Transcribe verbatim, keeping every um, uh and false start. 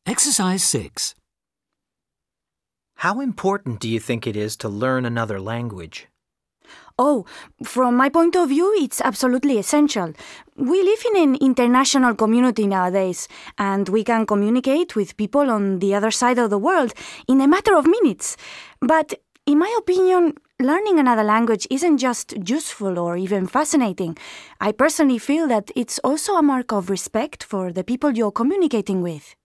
Exercise six. How important do you think it is to learn another language? Oh, from my point of view, it's absolutely essential. We live in an international community nowadays, and we can communicate with people on the other side of the world in a matter of minutes. But in my opinion, learning another language isn't just useful or even fascinating. I personally feel that it's also a mark of respect for the people you're communicating with.